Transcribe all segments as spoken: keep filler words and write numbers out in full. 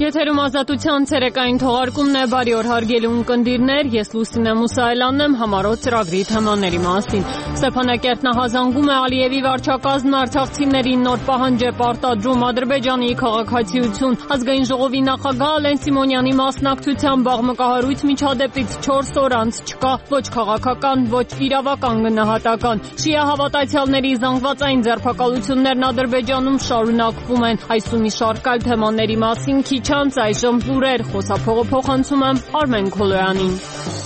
Եթերում ազատության ցերեկային թողարկումն է, բարի օր հարգելի ունկնդիրներ, ես Լուսինե Մուսայելյանն եմ, համառոտ ծրագրի թեմաների մասին։ Ստեփանակերտ նախազանգում է Ալիևի վարչակազմն արցախցիներին նոր պահանջ է պարտադրում Ադրբեջանի քաղաքացիություն։ Ազգային ժողովի նախագահ Ալեն Սիմոնյանի մասնակցությամբ աղմկահարույց միջադեպից չորս օր անց չկա ոչ քաղաքական, ոչ իրավական գնահատական։ Շիա հավատացյալների զանգվածային ձերբակալություններն Ադրբեջանում շարունակվում են։ Այս ու մի շարք այլ թեմաների մասին քիչ անց այժմ լուրեր, խոսափողը փոխանցում եմ Արմեն Քոլոյանին։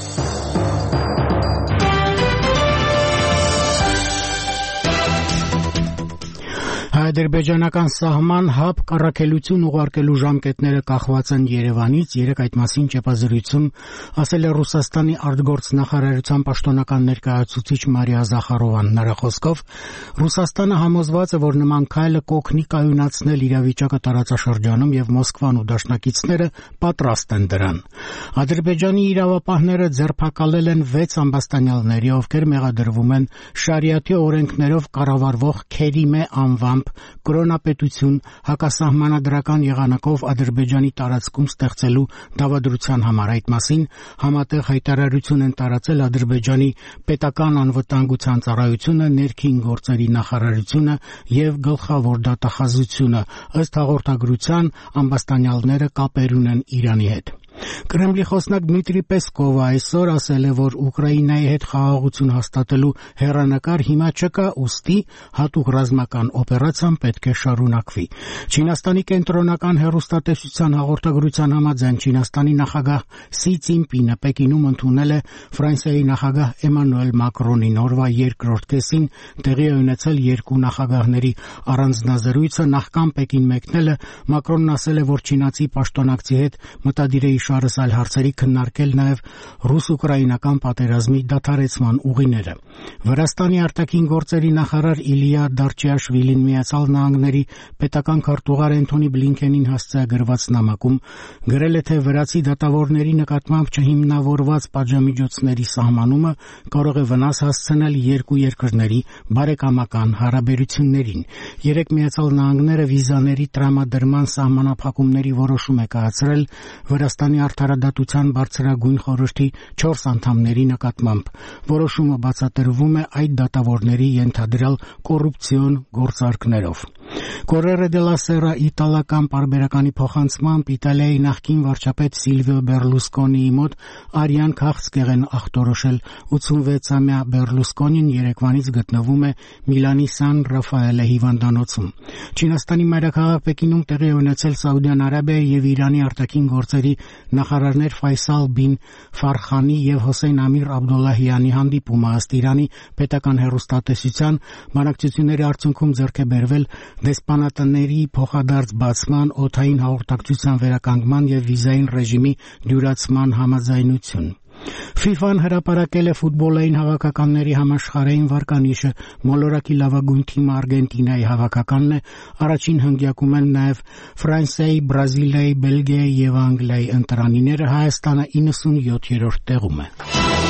Հայ-ադրբեջանական սահման հապ կառաքելություն ուղարկելու ժամկետները կախված են Երևանից, երեկ այդ մասին ճեպազրույցում ասել է Ռուսաստանի արտգործնախարարության պաշտոնական ներկայացուցիչ Մարիա Զախարովան։ Նրա խոսքով Ռուսաստանը համոզված է, որ նման քայլը կօգնի կայունացնել իրավիճակը տարածաշրջանում եւ Մոսկվան ու դաշնակիցները պատրաստ են դրան։ Ադրբեջանի իրավապահները ձերբակալել են վեց ամբաստանյալների, ովքեր մեղադրվում են շարիաթի օրենքներով կառավարվող Քերիմե անվամբ կրոնապետություն հակասահմանադրական եղանակով Ադրբեջանի տարածքում ստեղծելու դավադրության համար։ Այդ մասին համատեղ հայտարարություն են տարածել Ադրբեջանի պետական անվտանգության ծառայությունը, ներքին գործերի նախարարությունը եւ գլխավոր դատախազությունը։ Ըստ հաղորդագրության ամբաստանյալները կապեր ունեն Իրանի հետ։ Կրեմլի խոսնակ Դմիտրի Պեսկովը այսօր ասել է, որ Ուկրաինայի հետ խաղաղություն հաստատելու հեռանկար հիմա չկա, ուստի հատուկ ռազմական օպերացիան պետք է շարունակվի։ Չինաստանի կենտրոնական հեռուստատեսության հաղորդագրության համաձայն Չինաստանի նախագահ Սի Ցինպինը Պեկինում ընդունել է Ֆրանսիայի նախագահ Էմանուել Մակրոնին։ Օրվա երկրորդ կեսին տեղի է ունեցել երկու նախագահների առանձնազրույցը։ Նախքան Պեկին մեկնելը Մակրոնն ասել է, որ չինացի պաշտոնակցի հետ մտադիր է իշարս այլ հարցերի քննարկել նաև ռուս-ուկրաինական պատերազմի դադարեցման ուղիները։ Վրաստանի արտաքին գործերի նախարար Իլիա Դարչիաշվիլին Միացյալ Նահանգների պետական քարտուղար Էնթոնի Բլինքենին հասցեագրված նամակում գրել է, թե վրացի դատավորների նկատմամբ չհիմնավորված պատժամիջոցների սահմանումը կարող է վնաս հասցնել երկու երկրների բարեկամական հարաբերություններին։ Երեք Միացյալ Նահանգները վիզաների տրամադրման սահմանափակումների որոշում է կայացրել Վրաստանի արդարադատության բարձրագույն խորհրդի չորս անդամների նկատմամբ։ Որոշումը բացատրվում է այդ դատավորների ենթադրյալ կոռուպցիոն գործարքներով։ Կորերը դելա Սերա իտալական պարբերականի փոխանցմամբ Իտալիայի նախկին վարչապետ Սիլվիո Բերլուսկոնիի մոտ արյան քաղցկեղ են ախտորոշել։ ութսունվեցամյա Բերլուսկոնին երեկվանից գտնվում է Միլանի Սան Ռաֆայելե հիվանդանոցում։ Չինաստանի մայրաքաղաք Պեկինում տեղի ունեցել Սաուդյան Արաբիայի եւ Իրանի արտաքին գործերի նախարարներ Ֆայսալ բին Ֆարխանի եւ Հոսեյն Ամիր Աբդոլլահյանի հանդիպումը։ Ըստ Իրանի պետական հեռուստատեսության բանակցությունների արդյունքում ձեռք է բերվել դեսպանատների փոխադարձ բացման, օդային հաղորդակցության վերականգնման եւ վիզային ռեժիմի դյուրացման համաձայնություն։ ֆիֆան հրապարակել է ֆուտբոլային հավաքականների համաշխարհային վարկանիշը։ Մոլորակի լավագույն թիմը Արգենտինայի հավաքականն է։ Առաջին հնգյակում են նաև Ֆրանսիայի, Բրազիլիայի, Բելգիայի եւ Անգլիայի ընտրանիները։ Հայաստանը իննսունյոթերորդ տեղում է։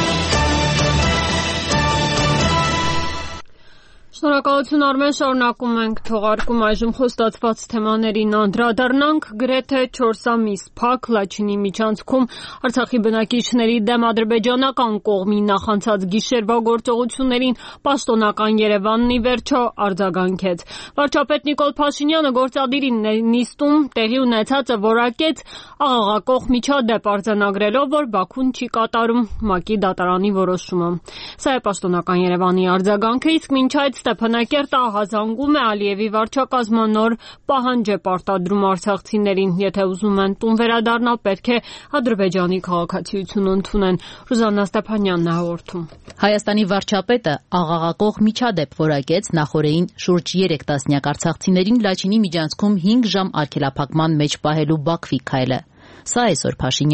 Շնորհակալություն Արմեն, շարունակում ենք թողարկում այժմ խոստացված թեմաներին անդրադառնանք։ Գրեթե չորս ամիս փակ Լաչինի միջանցքում Արցախի բնակիչների դեմ ադրբեջանական կողմի նախանցած գիշերվա գործողություններին պաշտոնական Երևանն ի վերջո արձագանքեց։ Վարչապետ Նիկոլ Փաշինյանը գործադիրի նիստում տեղի ունեցածը որակեց աղաղակող միջադեպ արձանագրելով, որ Բաքուն չի կատարում ՄԱԿ-ի դատարանի որոշումը։ Սա է պաշտոնական Երևանի արձագանքը, իսկ մինչ այդ Ստեփանակերտը ահազանգում է Ալիևի վարչակազմը նոր պահանջ է պարտադրում արցախցիներին, եթե ուզում են տուն վերադառնալ, պետք է Ադրբեջանի քաղաքացիություն ընդունեն։ Ռուզաննա Ստեփանյանն է հաղորդում։ Հայաստանի վարչապետը աղաղակող միջադեպ որակեց նախորդին շուրջ երեք տասնյակ արցախցիներին Լաչինի միջանցքում հինգ ժամ արգելափակման մեջ պահելու Բաքվի քայլը։ Սա այսօր Փաշինյանի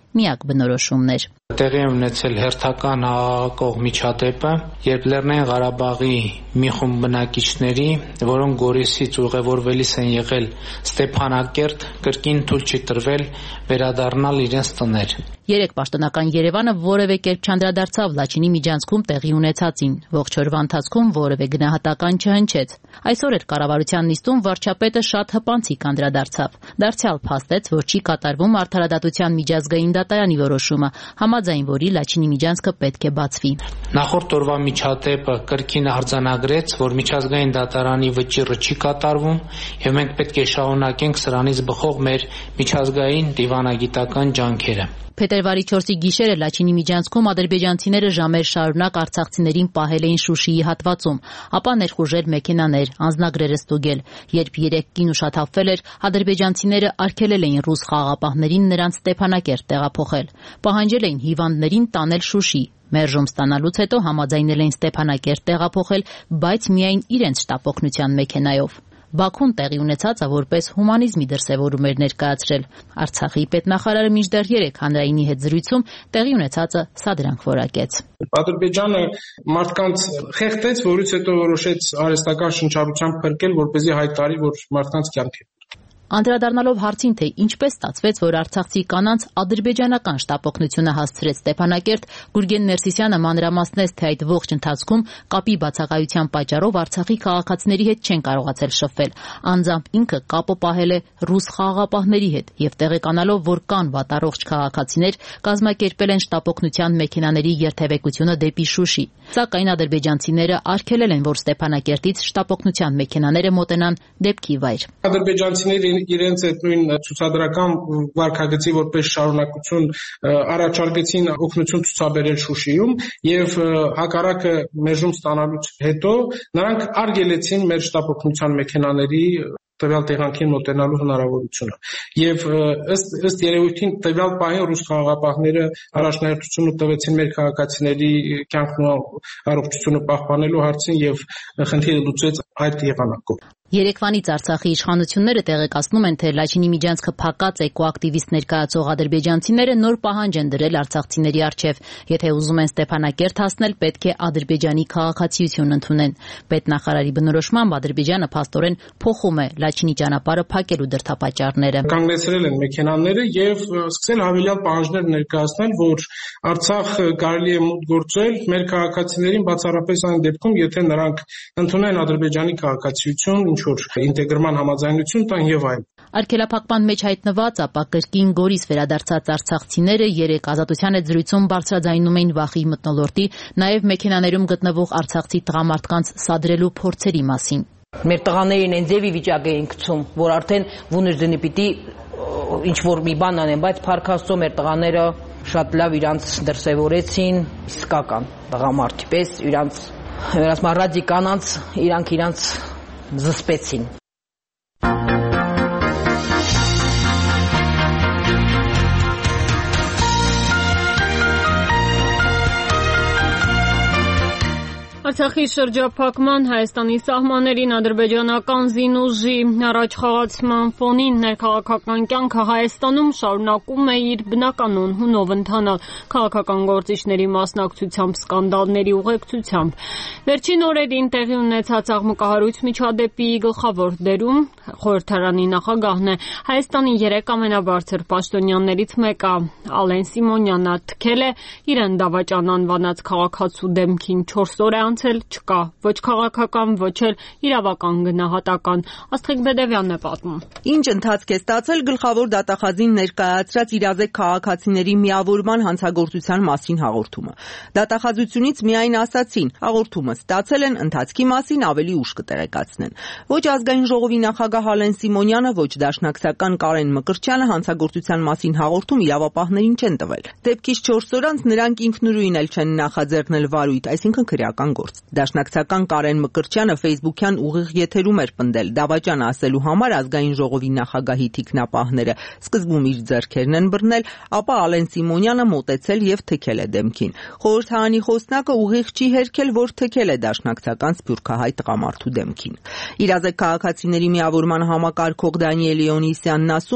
միակ բնորոշումն էր։ Տեղի ունեցել հերթական հաղթող միջադեպը, երբ Լեռնային Ղարաբաղի մի խումբ բնակիչների, որոնք Գորիսից ուղևորվելիս են եղել Ստեփանակերտ, կրկին թույլ չի տրվել վերադառնալ իրենց տներ։ Երեք պաշտոնական Երևանը որևէ կերպ չանդրադարձավ Լաչինի միջանցքում տեղի ունեցածին, ողջ օրվա ընթացքում որևէ գնահատական չհնչեց։ Այսօր էր կառավարության նիստում վարչապետը շատ հպանցիկ անդրադարձավ։ Դարձյալ փաստեց, որ չի կատարվում Արդարադատության միջազգային դատարանի որոշումը, համաձայն որի Լաչինի միջանցքը պետք է բացվի։ Նախորդ օրվա միջադեպը կրկին արձանագրեց, որ միջազգային դատարանի վճիռը չի կատարվում, եւ մենք պետք է շարունակենք սրանից բխող մեր միջազգային դիվանագիտական ջանքերը։ Փետրվարի չորսի գիշերը Լաչինի միջանցքում ադրբեջանցիները ժամեր շարունակ արցախցիներին պահել էին Շուշիի հատվածում, ապա ներխուժել մեքենաներ, անձնագրերը ստուգել։ Երբ երեք կին ուշաթափվել էր, ադրբեջանցիները արգելել էին ռուս խաղաղապահներին նրանց Ստեփանակերտ տեղափոխել։ Պահանջել էին հիվանդներին տանել Շուշի։ Մերժում ստանալուց հետո համաձայնել էին Ստեփանակերտ տեղափոխել, բայց միայն իրենց շտապօգնության մեքենայով։ Բաքուն տեղի ունեցածը որպես հումանիզմի դրսևորում էր ներկայացրել։ Արցախի պետնախարարը մինչդեռ երեք հանրայինի հետ զրույցում տեղի ունեցածը սա դրանք որակեց։ Ադրբեջանը մարդկանց խեղդեց, որից հետո որոշեց արհեստական շնչառությամբ փրկել, որպեսզի հայտարարի, որ մարդկանց կյանք է։ Անդրադառնալով հարցին, թե ինչպես ստացվեց, որ արցախցի կանանց ադրբեջանական շտապօգնությունը հասցրեց Ստեփանակերտ, Գուրգեն Ներսիսյանը մանրամասնեց, թե այդ ողջ ընթացքում կապի բացակայության պատճառով Արցախի քաղաքացիների հետ չեն կարողացել շփվել։ Անձամբ ինքը կապը պահել է ռուս խաղաղապահների հետ եւ տեղեկանալով, որ կան վատառողջ քաղաքացիներ, կազմակերպել են շտապօգնության մեքենաների երթևեկությունը դեպի Շուշի։ Սակայն ադրբեջանցիները արգելել են, որ Ստեփանակերտից շտապօգնության մեքենաները մոտենան դեպքի վայր։ Ադրբեջանցիները իրենց այդ նույն ցուցադրական վարքագծի որպես շարունակություն առաջարկեցին օգնություն ցուցաբերել Շուշիում եւ հակառակը մերժում ստանալուց հետո նրանք արգելեցին մեր շտապօգնության մեքենաների տվյալ տեղանքին մոտենալու հնարավորությունը եւ ըստ ըստ երևույթին տվյալ պահին ռուս խաղաղապահները առաջնահերթությունը տվեցին մեր քաղաքացիների կյանքն ու առողջությունը պահպանելու հարցին եւ խնդիրը լուծեց այդ եղանակով։ Երեկվանից Արցախի իշխանությունները տեղեկացնում են, թե Լաչինի միջանցքը փակած էկոակտիվիստ ներկայացող ադրբեջանցիները նոր պահանջ են դրել արցախցիների առջև։ Եթե ուզում են Ստեփանակերտ հասնել, պետք է Ադրբեջանի քաղաքացիություն ընդունեն։ Պետնախարարի բնորոշմամբ Ադրբեջանը փաստորեն փոխում է Լաչինի ճանապարհը փակելու դրդապատճառները։ Կանգնեցրել են մեքենաները եւ սկսել հավելյալ պահանջներ ներկայացնել, որ Արցախ կարելի է մուտք գործել մեր քաղաքացիներին բացառապես այն դեպքում, եթե նրանք ընդունեն Ադրբեջանի քաղաքացիություն, ինչ-որ ինտեգրման համաձայնություն տան եւ այլն։ Արգելափակման մեջ հայտնված, ապա կրկին Գորիս վերադարձած արցախցիները երեք Ազատության հետ զրույցում բարձրաձայնում էին վախի մթնոլորտի, նաեւ մեքենաներում գտնվող արցախցի տղամարդկանց սադրելու փորձերի մասին։ Մեր տղաներին այն ձևի վիճակ էին գցում, որ արդեն վուներձնի պիտի ինչ-որ մի բան անեն, բայց Փառք Աստծո մեր տղաները շատ լավ իրանց դրսևորեցին, իսկական տղամարդի պես, իրանց վերասմա ռադի կանանց, իրանք իրանց զսպեցին։ Արցախի շրջափակման Հայաստանի սահմաններին ադրբեջանական զինուժի առաջ խաղացման ֆոնին ներքաղաքական կյանքը Հայաստանում շարունակում է իր բնականոն հունով ընթանալ քաղաքական գործիչների մասնակցությամբ սկանդալների ուղեկցությամբ։ Վերջին օրերին տեղի ունեցած աղմկահարույց միջադեպի գլխավոր դերում խորհրդարանի նախագահն է։ Հայաստանի երեք ամենաբարձր պաշտոնյաներից մեկը Ալեն Սիմոնյանը թքել է իրեն դավաճան անվանած քաղաքացու դեմքին չորս օր է անցել, չկա ոչ քաղաքական, ոչ էլ իրավական գնահատական։ Աստղիկ Բեդևյանն է պատմում։ Ինչ ընթացք է ստացել գլխավոր դատախազին ներկայացրած իրազեկ քաղաքացիների միավորման հանցագործության մասին հաղորդումը։ Դատախազությունից միայն ասացին, հաղորդումը ստացել են, ընթացքի մասին ավելի ուշ կտեղեկացնեն։ Ոչ ազգային ժողովի նախագահ Ալեն Սիմոնյանը, ոչ դաշնակցական Կարեն Մկրտչյանը հանցագործության մասին հաղորդում իրավապահներին չեն տվել։ Դեպքից չորս օր անց նրանք ինքնուրույն էլ չեն նախաձեռնել վարույթ, այսինքն քրեական գործ։ Դաշնակցական Կարեն Մկրտչյանը Facebook-յան ուղիղ եթերում էր պնդել դավաճան ասելու համար ազգային ժողովի նախագահի թիկնապահները սկզբում իր ձեռքերն են բռնել, ապա Ալեն Սիմոնյանը մոտեցել եւ թքել է դեմքին։ Խորհրդարանի խոսնակը ուղիղ չի հերքել, որ թքել է դաշնակցական սփյուռքահայ տղամարդու դեմքին։ Իրազեկ քաղաքացիների միավորման համակարգող Դանիել Իոնիսյանն ասում է.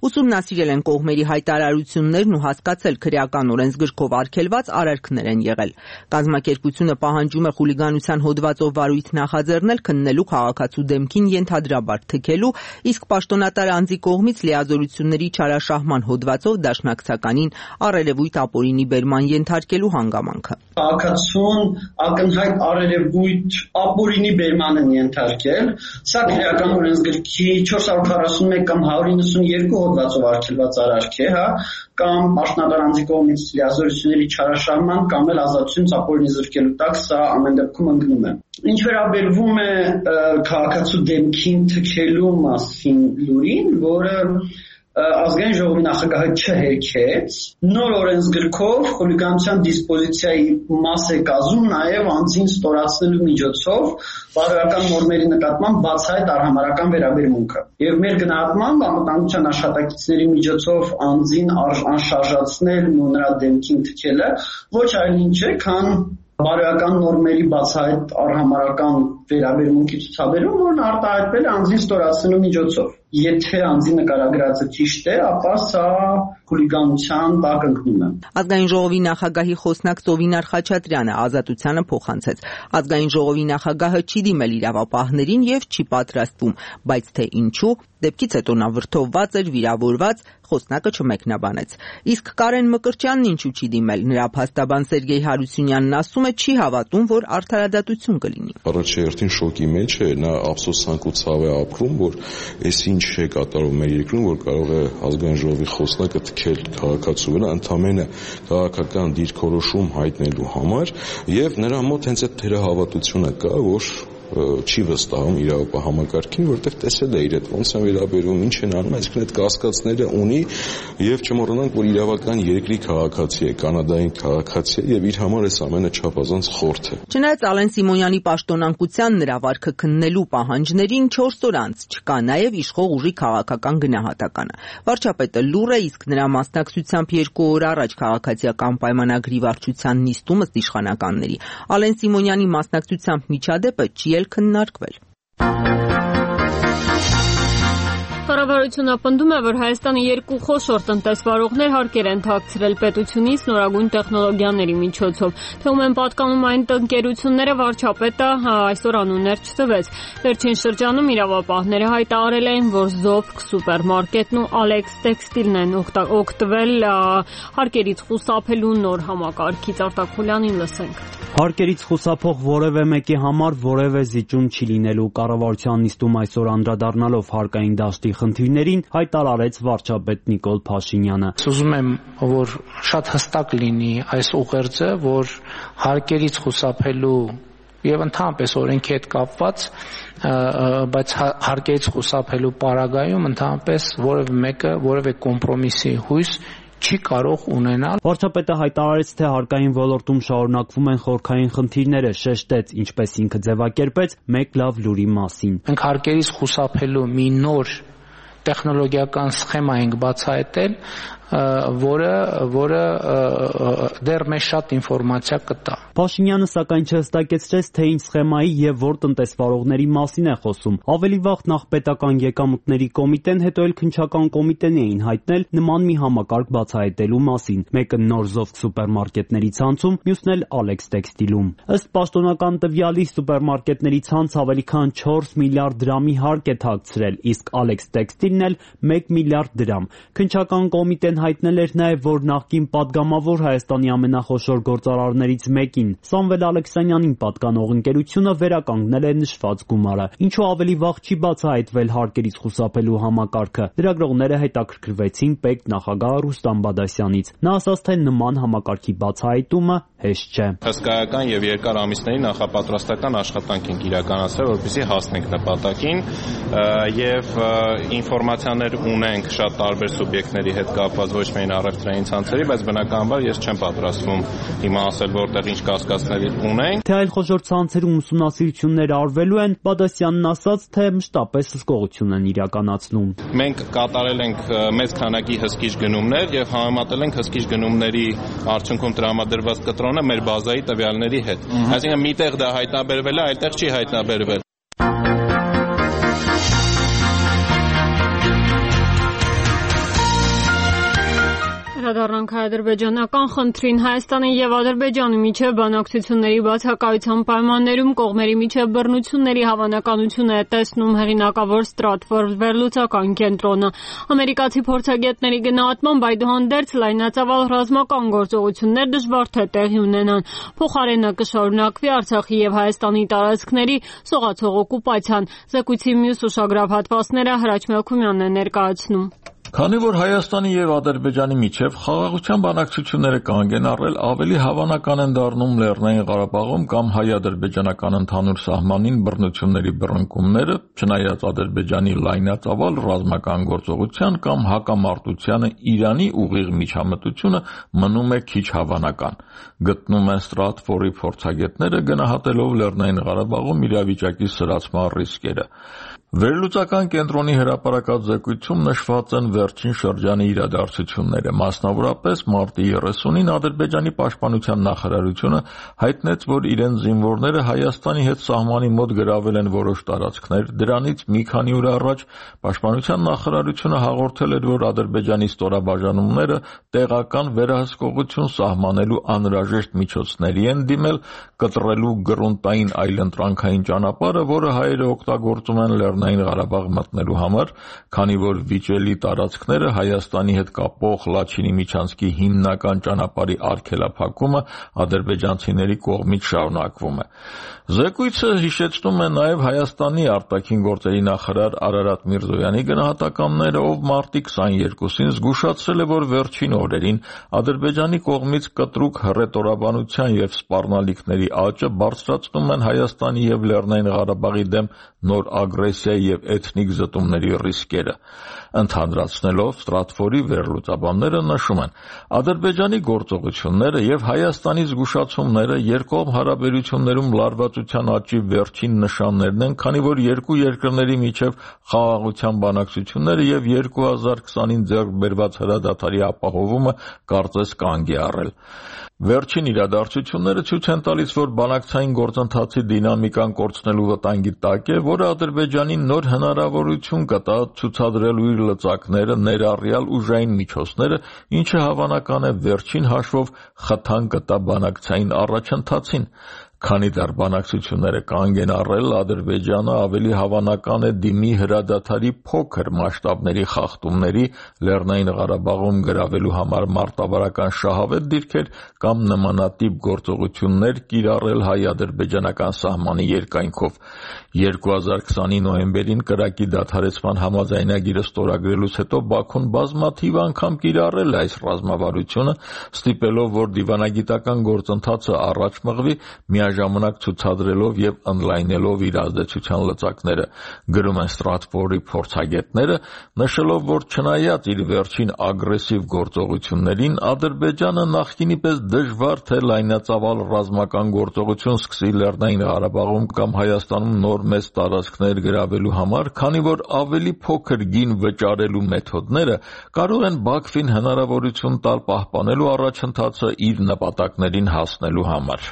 Ուսումնասիրել են կողմերի հայտարարություններն ու հասկացել քրեական օրենսգրքով արգելված արարքներ են եղել։ Կազմակերպությունը պահանջում է խուլիգանության հոդվածով վարույթ նախաձեռնել քննելու քաղաքացու դեմքին ենթադրաբար թքելու, իսկ պաշտոնատար անձի կողմից լիազորությունների չարաշահման հոդվածով դաշնակցականին առերևույթ ապօրինի բերման ենթարկելու հանգամանքը։ Քաղաքացուն ակնհայտ առերևույթ ապօրինի բերման են ենթարկել, սա քրեական օրենսգրքի չորս հարյուր քառասունմեկ կամ հարյուր իննսունյերկու հոդվածով արգելված արարք է, հա, կամ պաշտոնատար անձի կողմից լիազորությունների չարաշահման կամ էլ ազատությունից ապօրինի զրկելու տակ, սա ամեն դեպքում ընկնում է։ Ինչ վերաբերվում է քաղաքացու դեմքին թքելու մասին լուրին, որը ազգային ժողովի նախագահը չհերքեց, նոր օրենսգրքով խուլիգանության դիսպոզիցիայի մաս է կազմում նաև անձին ստորացնելու միջոցով բարոյական նորմերի նկատմամբ բացահայտ արհամարհական վերաբերմունքը։ Եվ մեր գնահատմամբ անվտանգության աշխատակիցների միջոցով անձին անշարժացնելն ու նրա դեմքին թքելը ոչ այլ ինչ է, քան բարոյական նորմերի բացահայտ արհամարհական վերաբերմունքի ցուցաբերում, որն արտահայտվել է անձին ստորացնելու միջոցով։ Եթե անձի նկարագրածը ճիշտ է, ապա սա խուլիգանության տակ ընկնում է։ Ազգային ժողովի նախագահի խոսնակ Սովինար Խաչատրյանը ազատությանը փոխանցեց։ Ազգային ժողովի նախագահը չի դիմել իրավապահներին եւ չի պատրաստվում, բայց թե ինչու, դեպքից հետո նա վրդովված էր, վիրավորված, խոսնակը չմեկնաբանեց։ Իսկ Կարեն Մկրտչյանն ինչու չի դիմել, նրա փաստաբան Սերգեյ Հարությունյանն ասում է, չի հավատում, որ արդարադատություն կլինի։ Առաջերտին շոկի մեջ է, նա ափսոսանք ու ցավ է ապրում, որ այս ինչ է կատարում մեր երկրում, որ կարող է ազգային ժողովի խոսնակը թքել քաղաքացու վրա ընդամենը քաղաքական դիրքորոշում հայտնելու համար, եւ նրա մոտ հենց այդ թերահավատությունը կա, որ չի վստահում իրավապահ համակարգին, որտեղ տեսել է իր այդ ոնց է վերաբերվում, ինչ են անում, այսինքն այդ կասկածները ունի եւ չմոռանանք, որ իրավական երկրի քաղաքացի է, կանադային քաղաքացի է եւ իր համար այս ամենը չափազանց խորթ է։ Չնայած Ալեն Սիմոնյանի պաշտոնանկության նրա վարքը քննելու պահանջներին չորս օր անց չկա նաեւ իշխող ուժի քաղաքական գնահատականը։ Վարչապետը լուռ է, իսկ նրա մասնակցությամբ երկու օր առաջ քաղաքացիական պայմանագրի վարչության նիստում ըստ իշխանականների Ալեն Սիմոնյանի մասնակցությամբ միջադեպը չի քննարկվել։ Կառավարությունը պնդում է, որ Հայաստանի երկու խոշոր տնտեսվարողներ հարկեր են թաքցրել պետությունից նորագույն տեխնոլոգիաների միջոցով։ Թվում են պատկանում այն ընկերությունները, վարչապետը այսօր անուններ չտվեց։ Վերջին շրջանում իրավապահները հայտարարել էին, որ Զոբք սուպերմարկետն ու Ալեքս տեքստիլն են օգտվել հարկերից խուսափելու նոր համակարգից։ Արտակ Խուլյանին լսենք։ Հարկերից խուսափող որևէ մեկի համար որևէ զիջում չի լինելու։ Կառավարության նիստում այսօր անդրադառնալով հարկային դաշտի խնդիրներին հայտարարեց վարչապետ Նիկոլ Փաշինյանը։ Ուզում եմ, որ շատ հստակ լինի այս ուղերձը, որ հարկերից խուսափելու եւ ընդհանրապես օրենքի հետ կապված, բայց հարկերից խուսափելու պարագայում ընդհանրապես որևէ մեկը որևէ կոմպրոմիսի հույս չի կարող ունենալ։ Վարչապետը հայտարարեց, թե հարկային ոլորտում շարունակվում են խորքային խնդիրները, շեշտեց, ինչպես ինքը ձևակերպեց, մեկ լավ լուրի մասին։ Մենք հարկերից խուսափելու մի նոր տեխնոլոգիական սխեմա ենք բացահայտել, որը որը դեռ մեզ շատ ինֆորմացիա կտա։ Փաշինյանը սակայն չհստակեցրեց, թե ինչ սխեմայի եւ որ տնտեսվարողների մասին է խոսում։ Ավելի վաղ նախ պետական եկամուտների կոմիտեն, հետո էլ քննչական կոմիտեն էին հայտնել նման մի համակարգ բացահայտելու մասին։ Մեկը նոր Զովք սուպերմարկետների ցանցում, մյուսն էլ Ալեքս տեքստիլում։ Ըստ պաշտոնական տվյալի սուպերմարկետների ցանց ավելի քան չորս միլիարդ դրամի հարկ է թաքցրել, իսկ Ալեքս տեքստիլն էլ մեկ միլիարդ դրամ։ Քննչական կոմիտեն հայտնել էր նաև, որ նախկին падգամավոր Հայաստանի ամենախոշոր գործարարներից մեկին Սամվել Ալեքսանյանին պատկանող ընկերությունը վերականգնել է նշված գումարը։ Ինչու ավելի վաղ չի բացահայտվել հարկերից խուսափելու համակարգը։ Լրագրողները հետաքրքրվեցին պետնախագահ Ռուստամ Բադասյանից։ Նա ասաց, թե նման համակարգի բացահայտումը հեշտ չէ։ Հսկայական եւ երկար ամիսների նախապատրաստական աշխատանք ենք իրականացրել, որպեսզի հասնենք նպատակին, եւ ինֆորմացիաներ ունենք շատ տարբեր սուբյեկտների հետ կապված, ոչ միայն առևտրային ցանցերի, բայց բնականաբար ես չեմ պատրաստվում հիմա ասել, որտեղ ինչ կասկածներ ունենք։ Թե այլ խոշոր ցանցերում ուսումնասիրություններ արվելու են, Բադասյանն ասաց, թե մշտապես հսկողություն են իրականացնում։ Մենք կատարել ենք մեծ քանակի հսկիչ գնումներ եւ համեմատել ենք հսկիչ գնումների արդյունքում տրամադրված կտրոնը մեր բազայի տվյալների հետ։ Այսինքն միտեղ դա հայտնաբերվել է, այլտեղ չի հայտնաբերվել։ Անդրադառնանք հայ-ադրբեջանական խնդրին. Հայաստանի եւ Ադրբեջանի միջև բանակցությունների բացակայության պայմաններում կողմերի միջև բռնությունների հավանականությունը է տեսնում հեղինակավոր Stratfor վերլուծական կենտրոնը։ Ամերիկացի փորձագետների գնահատմամբ այդուհանդերձ լայնածավալ ռազմական գործողություններ դժվար թե տեղի ունենան։ Փոխարենը կշարունակվի Արցախի եւ Հայաստանի տարածքների սողացող օկուպացիան։ Զեկույցի մյուս ուշագրավ հատվածները Հրաչ Մելքումյանն է ներկայացնում։ Քանի որ Հայաստանի եւ Ադրբեջանի միջև խաղաղության բանակցությունները կանգ են առել, ավելի հավանական են դառնում Լեռնային Ղարաբաղում կամ հայ-ադրբեջանական ընդհանուր սահմանին բռնությունների բռնկումները, չնայած Ադրբեջանի լայնածավալ ռազմական գործողության կամ հակամարտությանը Իրանի ուղիղ միջամտությունը մնում է քիչ հավանական, գտնում են Stratfor-ի փորձագետները գնահատելով Լեռնային Ղարաբաղում իրավիճակի սրացման ռիսկերը։ Վերլուծական կենտրոնի հրապարակած զեկույցում նշված են վերջին շրջանի իրադարձությունները, մասնավորապես մարտի երեսունին Ադրբեջանի պաշտպանության նախարարությունը հայտնեց, որ իրեն զինվորները Հայաստանի հետ սահմանի մոտ գրավել են որոշ տարածքներ, դրանից մի քանի օր առաջ պաշտպանության նախարարությունը հաղորդել էր, որ Ադրբեջանի ստորաբաժանումները տեղական վերահսկողություն սահմանելու անհրաժեշտ միջոցների են դիմել, կտրելու գրունտային այլընտրանքային ճանապարհը, որը հայերը օգտագործում են Լեռնային Ղարաբաղ մտնելու համար, քանի որ վիճելի տարածքները Հայաստանի հետ կապող Լաչինի միջանցքի հիմնական ճանապարհի արգելափակումը ադրբեջանցիների կողմից շարունակվում է։ Զեկույցը հիշեցնում է նաև Հայաստանի արտաքին գործերի նախարար Արարատ Միրզոյանի գնահատականները, ով մարտի քսաներկուսին զգուշացրել է, որ վերջին օրերին Ադրբեջանի կողմից կտրուկ հռետորաբանության եւ սպառնալիքների աճը բարձրացնում են Հայաստանի եւ Լեռնային Ղարաբաղի դեմ նոր ագրեսիայի եւ էթնիկ զտումների ռիսկերը։ Ընդհանրացնելով Stratfor-ի վերլուծաբանները նշում են. Ադրբեջանի գործողությունները եւ Հայաստանի զգուշացումները երկկողմ հարաբերություններում լարվածության աճի վերջին նշաններն են, քանի որ երկու երկրների միջև խաղաղության բանակցությունները եւ երկու հազար քսանին ձեռք բերված հրադադարի ապահովումը կարծես կանգ է առել։ Վերջին իրադարձությունները ցույց են տալիս, որ բանակցային գործընթացի դինամիկան կորցնելու վտանգի տակ է, որը Ադրբեջանին նոր հնարավորություն կտա ցուցադրելու իր լծակները, ներառյալ ուժային միջոցները, ինչը հավանական է վերջին հաշվով խթան կտա բանակցային առաջընթացին։ Քանի դեռ բանակցությունները կանգ են առել, Ադրբեջանը ավելի հավանական է դիմի հրադադարի փոքր մասշտաբների խախտումների, Լեռնային Ղարաբաղում գրավելու համար մարտավարական շահավետ դիրքեր կամ նմանատիպ գործողություններ կիրառել հայ-ադրբեջանական սահմանի երկայնքով։ երկու հազար քսանի նոյեմբերին կրակի դադարեցման համաձայնագիրը ստորագրելուց հետո Բաքուն բազմաթիվ անգամ կիրառել է այս ռազմավարությունը, ստիպելով, որ դիվանագիտական գործընթացը առաջ մղվի, միաժամանակ ցուցադրելով եւ ընդլայնելով իր ազդեցության լծակները, գրում են Stratfor-ի փորձագետները, նշելով, որ չնայած իր վերջին ագրեսիվ գործողություններին, Ադրբեջանը նախկինի պես դժվար թե լայնածավալ ռազմական գործողություն սկսի Լեռնային Ղարաբաղում կամ Հայաստանում նոր մեծ տարածքներ գրավելու համար, քանի որ ավելի փոքր գին վճարելու մեթոդները կարող են Բաքվին հնարավորություն տալ պահպանելու առաջընթացը իր նպատակներին հասնելու համար։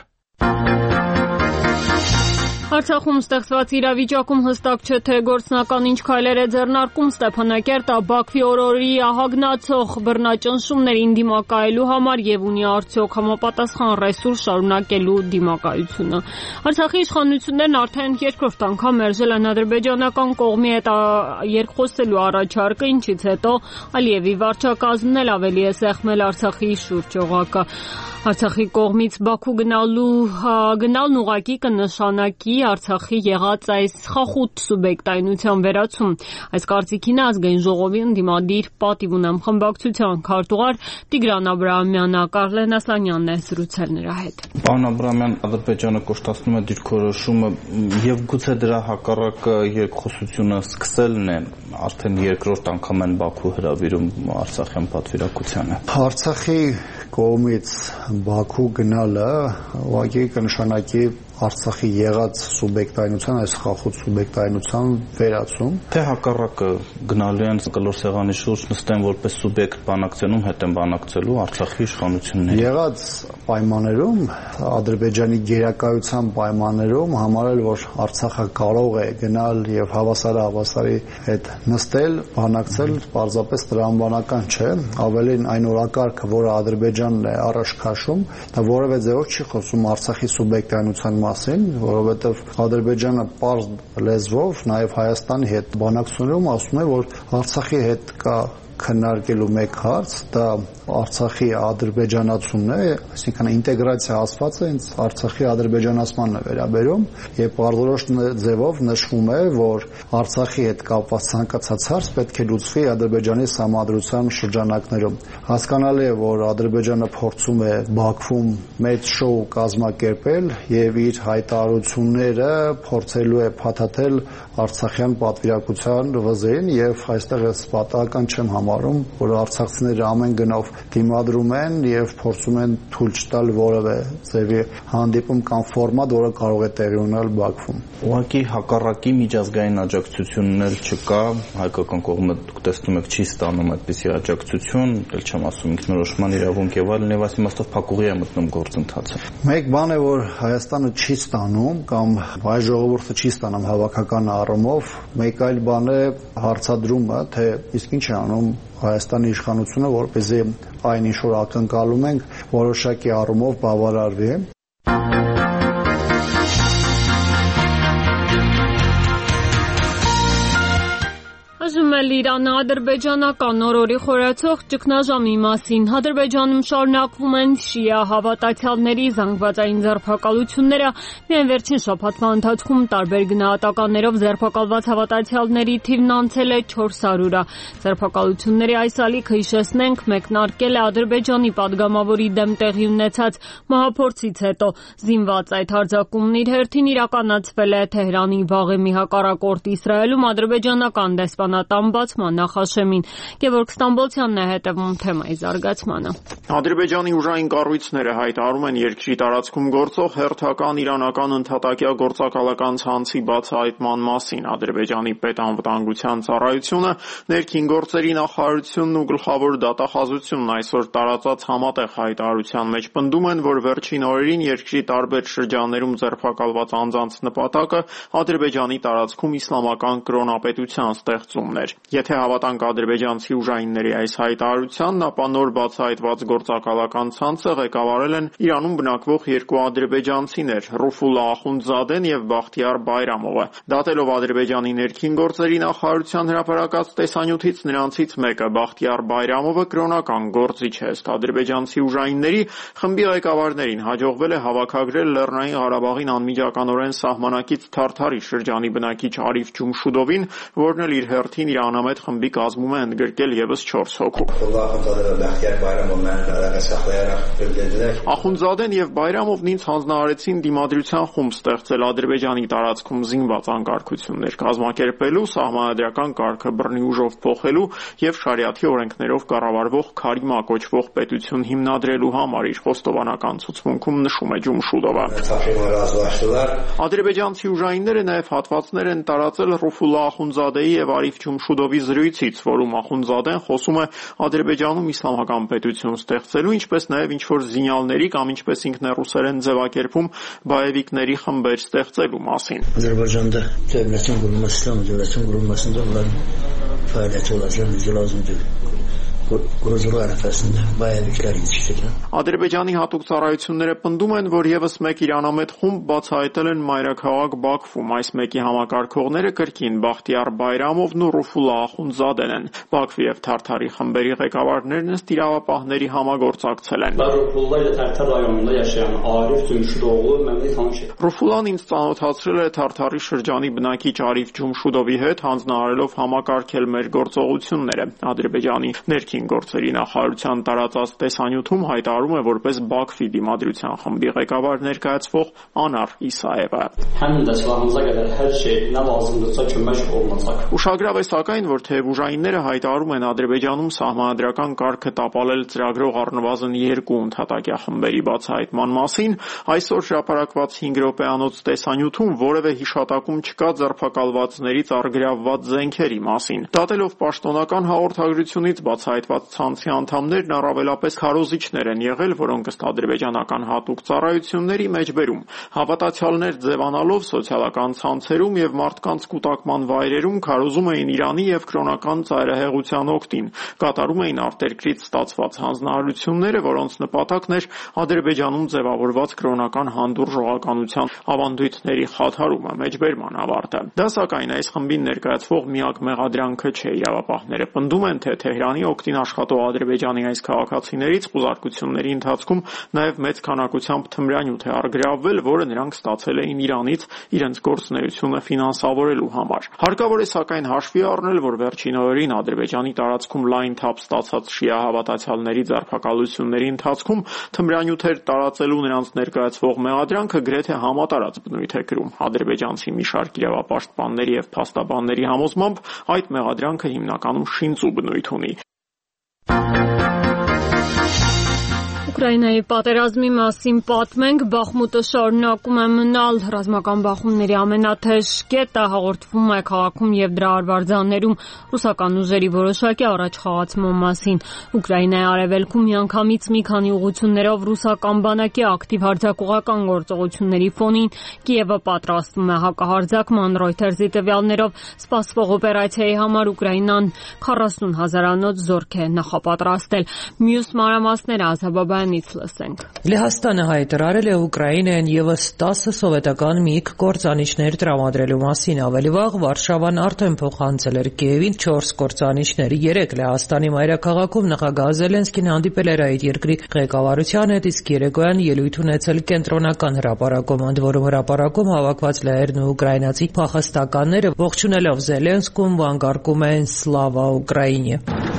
Արցախում ստեղծված իրավիճակում հստակ չէ, թե գործնական ինչ քայլեր է ձեռնարկում Ստեփանակերտը Բաքվի օրորի ահագնացող բռնաճնշումներին դիմակայելու համար եւ ունի արդյոք համապատասխան ռեսուրս շարունակելու դիմակայությունը։ Արցախի իշխանություններն արդեն երկրորդ անգամ մերժել են ադրբեջանական կողմի հետ երկխոսելու առաջարկը, ինչից հետո Ալիևի վարչակազմն էլ ավելի է սեղմել Արցախի շուրջ օղակը։ Արցախի կողմից Բաքու գնալու գնալն ուղղակի կնշանակի Արցախի եղած այս խախուտ սուբյեկտայնության վերացում։ Այս կարծիքին ազգային ժողովի ընդդիմադիր պատիվ ունեմ խմբակցության քարտուղար Տիգրան Աբրահամյանը, Կարլեն Ասլանյանն է զրուցել նրա հետ։ Պարոն Աբրահամյան, Ադրբեջանը կոշտացնում է դիրքորոշումը եւ գուցե դրա հակառակը երկխոսությունը սկսելն է, արդեն երկրորդ անգամ են Բաքու հրավիրում Արցախյան պատվիրակությանը։ Արցախի կողմից Բաքու գնալը ուղղակի կնշանակի Արցախի եղած սուբյեկտայնության, այս խախուտ սուբյեկտայնության վերացում, թե հակառակը գնալու են կլոր սեղանի շուրջ նստեն որպես սուբյեկտ բանակցելուն հետ են բանակցելու Արցախի իշխանությունները։ Եղած պայմաններում, Ադրբեջանի գերակայության պայմաններում համարել, որ Արցախը կարող է գնալ եւ հավասարը հավասարի հետ նստել, բանակցել պարզապես տրամաբանական չէ, ավելին այն օրակարգը, որը Ադրբեջանն է առաջ քաշում, դա որևէ ձևով չի խոսում Արցախի սուբյեկտայնության մասին, որովհետև Ադրբեջանը պարզ լեզվով նաև Հայաստանի հետ բանակցությունում ասում է, որ Արցախի հետ կա քննարկելու մեկ հարց, դա Արցախի ադրբեջանացումն է, այսինքն ինտեգրացիա ասվածը հենց Արցախի ադրբեջանացմանն է վերաբերում, եւ պարզորոշ ձևով նշվում է, որ Արցախի հետ կապված ցանկացած հարց պետք է լուծվի Ադրբեջանի սահմանադրության շրջանակներում։ Հասկանալի է, որ Ադրբեջանը փորձում է Բաքվում մեծ շոու կազմակերպել եւ իր հայտարարությունները փորձելու է փաթաթել արցախյան պատվիրակության վզին եւ այստեղ ես պատահական չեմ համարում, որ արցախցիները ամեն գնով դիմադրում են եւ փորձում են թույլ չտալ որևէ ձևի հանդիպում կամ ֆորմատ, որը կարող է տեղի ունենալ Բաքվում։ Ուղղակի հակառակի միջազգային աջակցությունն էլ չկա, հայկական կողմը դուք տեսնում եք չի ստանում այդպիսի աջակցություն, ել չեմ ասում ինքնորոշման իրավունք եւ այլն, եւ այս իմաստով փակուղի է մտնում գործընթացը։ Մեկ բան է, որ Հայաստանը չի ստանում կամ հայ ժողովուրդը չի ստանում հավաքական առումով, մեկ այլ բան է հարցադրումը, թե իսկ ինչ է անում Հայաստանի իշխանությունը, որպեսզի այն ինչ որ ակնկալում ենք, որոշակի առումով բավարարվի։ Այժմ Իրանը ադրբեջանական օրորի խորացող ճգնաժամի մասին։ Ադրբեջանում շարունակվում են շիա հավատացյալների զանգվածային ձերբակալությունները։ Միայն վերջին շաբաթվա ընթացքում տարբեր գնահատականներով ձերբակալված հավատացյալների թիվն անցել է չորս հարյուրը։ Ձերբակալությունների այս ալիքը, հիշեցնենք, մեկնարկել է Ադրբեջանի падգամավորի դեմ տեղի ունեցած մահափորձից հետո։ Զինված այդ հարձակումն իր հերթին իրականացվել է Թեհրանի Վաղեմի հակառակորդ Իսրայելում ադրբեջանական դեսպանատան բացման նախաշեմին։ Գևորգ Ստամբոլցյանն է հետևում թեմայի զարգացմանը։ Ադրբեջանի ուժային կառույցները հայտարարում են երկրի տարածքում գործող հերթական իրանական ընդհատակյա գործակալական ցանցի բացահայտման մասին։ Ադրբեջանի պետանվտանգության ծառայությունը, ներքին գործերի նախարարությունն ու գլխավոր դատախազությունն այսօր տարածած համատեղ հայտարարության մեջ պնդում են, որ վերջին օրերին երկրի տարբեր շրջաններում ձերբակալված անձանց նպատակը Ադրբեջանի տարածքում իսլամական կրոնապետության ստեղծումն էր։ Եթե հավատանք ադրբեջանցի ուժայինների այս հայտարարությանն, ապա նոր բացահայտված գործակալական ցանցը ղեկավարել են Իրանում բնակվող երկու ադրբեջանցիներ՝ Ռուֆուլլա Ախունդզադեն եւ Բախտիար Բայրամովը։ Դատելով Ադրբեջանի ներքին գործերի նախարարության հրապարակած տեսանյութից, նրանցից մեկը՝ Բախտիար Բայրամովը, կրոնական գործիչ է։ Ըստ ադրբեջանցի ուժայինների, խմբի ղեկավարներին հաջողվել է հավաքագրել Լեռնային Ղարաբաղին անմիջականորեն սահմանակից Թարթարի շրջանի բնակիչ Արիֆ Ջումշուդովին, որն էլ իր հերթին իրանամետ խմբի կազմում է ընդգրկել եւս չորս հոգու։ Ախունդզադեն եւ Բայրամովն ինձ հանձնարարեցին դիմադրության խումբ ստեղծել Ադրբեջանի տարածքում զինված անկարգություններ կազմակերպելու, սահմանադրական կարգը բռնի ուժով փոխելու եւ շարիաթի օրենքներով կառավարվող Քարիմա կոչվող պետություն հիմնադրելու համար, իր խոստովանական ցուցմունքում նշում է Ջումշուդովը։ Ադրբեջանցի ուժայինները նաեւ հատվածներ են տարածել Ռուֆուլլա Ախունդզադեի եւ Արիֆ Ջումշուդովի զրույցից, որում Ախունդզադեն խոսում է Ադրբեջանում իսլամական պետություն ստեղծելու, ինչպես նաեւ ինչ-որ զինյալների կամ ինչպես ինքն է ռուսերեն ձևակերպում բայևիկների խմբեր ստեղծելու մասին։ Ադրբեջանը դեպի գուրմաստան, դեպի գուրմաստան դոլար ֆայլը չլազան զլազում Ադրբեջանի հատուկ ծառայությունները պնդում են, որ եւս մեկ իրանամետ խումբ բացահայտել են մայրաքաղաք Բաքվում։ Այս մեկի համակարգողները կրկին Բախտիար Բայրամովն ու Ռուֆուլլա Ախունդզադեն են։ Բաքվի եւ Թարթարի խմբերի ղեկավարներն ըստ իրավապահների համագործակցել են։ Ռուֆուլլան ինձ ծանոթացրել է Թարթարի շրջանի բնակիչ Արիֆ Ջումշուդովի հետ, հանձնարարելով համակարգել մեր գործողությունները։ Ադրբեջանի ներքին գործերի նախարարության տարածած տեսանյութում հայտարարում է որպես Բաքվի դիմադրության խմբի ղեկավար ներկայացվող Անար Իսաևը։ Ուշագրավ է սակայն, որ թեև ուժայինները հայտարարում են Ադրբեջանում սահմանադրական կարգը տապալել ծրագրող առնվազն երկու ընդհատակյա խմբերի բացահայտման մասին, այսօր հրապարակված հինգ րոպեանոց տեսանյութում որևէ հիշատակում չկա ձերբակալվածներից առգրավված զենքերի մասին։ Դատելով պաշտոնական հաղորդագրությունից, բացահայտ արտահայտված ցանցի անդամներն առավելապես քարոզիչներ են եղել, որոնք ըստ ադրբեջանական հատուկ ծառայությունների մեջբերում հավատացյալներ ձևանալով սոցիալական ցանցերում եւ մարդկանց կուտակման վայրերում քարոզում էին Իրանի եւ կրոնական ծայրահեղության օգտին, կատարում էին արտերկրից ստացված հանձնարարությունները, որոնց նպատակն էր Ադրբեջանում ձևավորված կրոնական հանդուրժողականության ավանդույթների խաթարումը, մեջբերման ավարտը։ Դա սակայն այս խմբին ներկայացվող միակ մեղադրանքը չէ։ Իրավապահները պնդում են, թե Թեհրանի օգտին աշխատող Ադրբեջանի այս քաղաքացիներից խուզարկությունների ընթացքում նաև մեծ քանակությամբ թմրանյութ է առգրավվել, որը նրանք ստացել էին Իրանից իրենց գործունեությունը ֆինանսավորելու համար։ Հարկավոր է սակայն հաշվի առնել, որ վերջին օրերին Ադրբեջանի տարածքում լայն թափ ստացած շիա հավատացյալների ձերբակալությունների ընթացքում թմրանյութեր տարածելու նրանց ներկայացվող մեղադրանքը գրեթե համատարած բնույթ է կրում։ Ադրբեջանցի մի շարք իրավապաշտպանների եւ փաստաբանների համոզմամբ այդ մեղադրանքը հիմնականում շինծու բնույթ ունի։ Ուկրաինայի պատերազմի մասին պատմենք, Բախմուտը շարունակում է մնալ ռազմական բախումների ամենաթեժ կետը, հաղորդվում է քաղաքում եւ դրա արվարձաններում ռուսական ուժերի որոշակի առաջխաղացման մասին։ Ուկրաինայի արևելքում միանգամից մի քանի ուղղություններով ռուսական բանակի ակտիվ հարձակողական գործողությունների ֆոնին Կիևը պատրաստվում է հակահարձակման։ Reuters-ի տվյալներով սպասվող օպերացիայի համար Ուկրաինան քառասուն հազարանոց զորք է նախապատրաստել։ Մյուս մանրամասները Ազաբաբայ Լեհաստանը հայտարարել է Ուկրաինայում ևս տասը սովետական միգ կործանիչներ տրամադրելու մասին։ Ավելի վաղ Վարշավան արդեն փոխանցել էր Կիևին չորս կործանիչներ։ Երեկ Լեհաստանի մայրաքաղաքում նախագահ Զելենսկին հանդիպել էր այդ երկրի ղեկավարության հետ, իսկ երեկոյան ելույթ ունեցել կենտրոնական հրապարակում, ընդ որում հրապարակում հավաքված լեհերն ու ուկրաինացի փախստականները ողջունելով Զելենսկուն վանկարկում են «Սլավա Ուկրաինե»։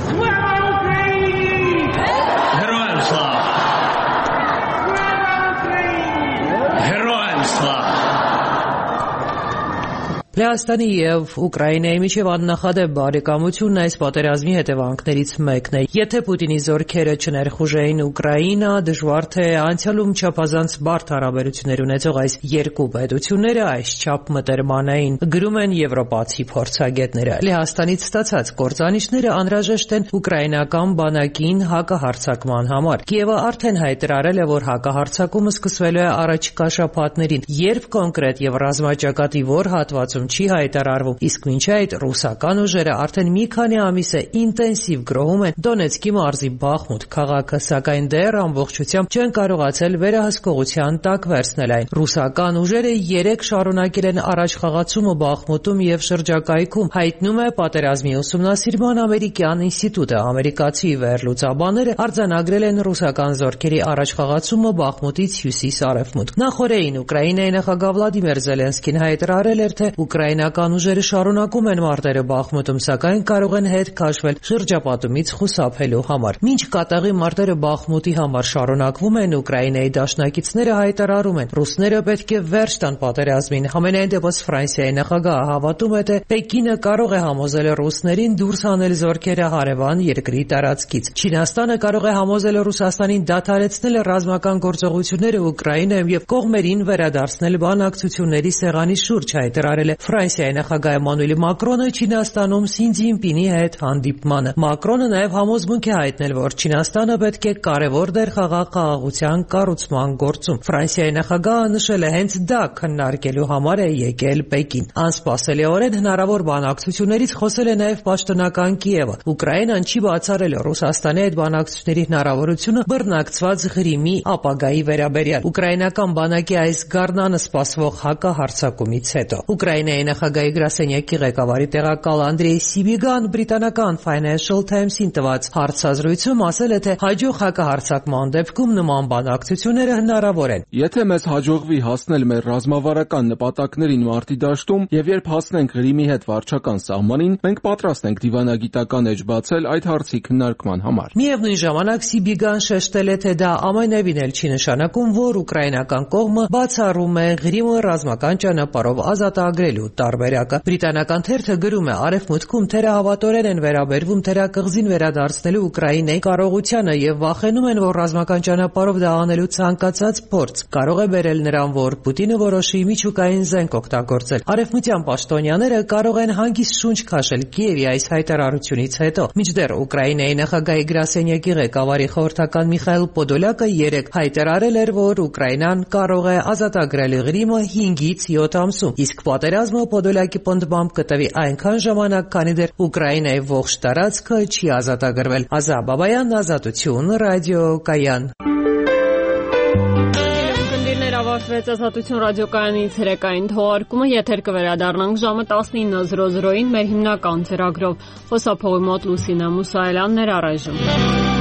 Լեհաստանի եւ Ուկրաինայի միջև աննախադեպ բարեկամությունն այս պատերազմի հետևանքներից մեկն է։ Եթե Պուտինի զորքերը չներխուժեին Ուկրաինա, դժվար թե անցյալում չափազանց բարդ հարաբերություններ ունեցող այս երկու պետությունները այսչափ մտերմանային, գրում են եվրոպացի փորձագետները։ Լեհաստանից ստացած կործանիչները անհրաժեշտ են ուկրաինական բանակին հակահարձակման համար։ Կիևը արդեն հայտարարել է, որ հակահարձակումը սկսվելու է առաջիկա շաբաթներին, երբ կոնկրետ եւ ռազմաճակատի որ հատվածում չի հայտարարվում, իսկ մինչ այդ ռուսական ուժերը արդեն մի քանի ամիս է ինտենսիվ գրոհում են Դոնեցկի մարզի Բախմուտ քաղաքը, սակայն դեռ ամբողջությամբ չեն կարողացել վերահսկողության տակ վերցնել այն։ Ռուսական ուժերը երեք շարունակել են առաջխաղացումը Բախմուտում եւ շրջակայքում, հայտնում է Պատերազմի ուսումնասիրման ամերիկյան ինստիտուտը։ Ամերիկացի վերլուծաբանները արձանագրել են ռուսական զորքերի առաջխաղացումը Բախմուտից հյուսիս-արևմուտք։ Նախորդին Ուկրաինայի նախագահ Վլադիմիր Զելենսկին հայտարարել էր, թե ուկրաինական ուժերը շարունակում են մարտերը Բախմուտում, սակայն կարող են հետ քաշվել շրջապատումից խուսափելու համար։ Մինչ կատաղի մարտերը Բախմուտի համար շարունակվում են, Ուկրաինայի դաշնակիցները հայտարարում են, ռուսները պետք է վերջ տան պատերազմին։ Համենայն դեպս Ֆրանսիայի նախագահը հավատում է, թե Պեկինը կարող է համոզել ռուսներին դուրս հանել զորքերը հարևան երկրի տարածքից։ Չինաստանը կարող է համոզել Ռուսաստանին դադարեցնել ռազմական գործողությունները Ուկրաինայում եւ կողմերին վերադարձնել բանակցությունների սեղանի շուրջ, հայտարարել է Ֆրանսիայի նախագահ Էմանուել Մակրոնը Չինաստանում Սին Ցզինպինի հետ հանդիպմանը։ Մակրոնը նաև համոզմունք է հայտնել, որ Չինաստանը պետք է կարևոր դեր խաղա խաղաղության կառուցման գործում։ Ֆրանսիայի նախագահը նշել է, հենց դա քննարկելու համար է եկել Պեկին։ Անսպասելիորեն հնարավոր բանակցություններից խոսել է նաև պաշտոնական Կիևը։ Ուկրաինան չի բացառել Ռուսաստանի հետ բանակցությունների հնարավորությունը բռնակցված Ղրիմի ապագայի վերաբերյալ։ Ուկրաինական բանակի այս գարնանը սպասվող հակահարձակումից հետո Ուկրաինայի նախագահի գրասենյակի ղեկավարի տեղակալ Անդրեյ Սիբիգան բրիտանական Financial Times-ին տված հարցազրույցում ասել է, թե հաջող հակահարձակման դեպքում նման բանակցությունները հնարավոր են։ Եթե մեզ հաջողվի հասնել մեր ռազմավարական նպատակներին մարտի դաշտում եւ երբ հասնենք Ղրիմի հետ վարչական սահմանին, մենք պատրաստ ենք դիվանագիտական էջ բացել այդ հարցի քննարկման համար։ Միևնույն ժամանակ Սիբիգան շեշտել է, թե դա ամենևին էլ չի նշանակում, որ ուկրաինական կողմը բացառում է Ղրիմը ռազմական ճանապարհով ազատագրելու կորցնելու տարբերակը։ Բրիտանական թերթը գրում է. Արևմուտքում թերահավատորեն են վերաբերվում թերակղզին վերադարձնելու Ուկրաինայի կարողությանը եւ վախենում են, որ ռազմական ճանապարհով դա անելու ցանկացած փորձ կարող է բերել նրան, որ Պուտինը որոշի միջուկային զենք օգտագործել։ Արևմտյան պաշտոնյաները կարող են հանգիստ շունչ քաշել Կիևի այս հայտարարությունից հետո։ Մինչդեռ Ուկրաինայի նախագահի գրասենյակի ղեկավարի խորհրդական Միխայիլ Պոդոլյակը երեկ հայտարարել էր, որ Ուկրաինան կարող է ազատագրել Ղրիմը հինգից յոթ ամսում, իսկ պատերազմը Պոդոլյակի պնդմամբ կտևի այնքան ժամանակ, քանի դեռ Ուկրաինայի ողջ տարածքը չի ազատագրվել։ Ազա Բաբայան, Ազատություն, ռադիոկայան։ Ավարտվեց Ազատություն ռադիոկայանի ցերեկային թողարկումը, եթեր կվերադառնանք ժամը տասնինը զրո զրոյին մեր հիմնական ծրագրով։ Խոսափողի մոտ Լուսինե Մուսայելյանն էր առայժմ։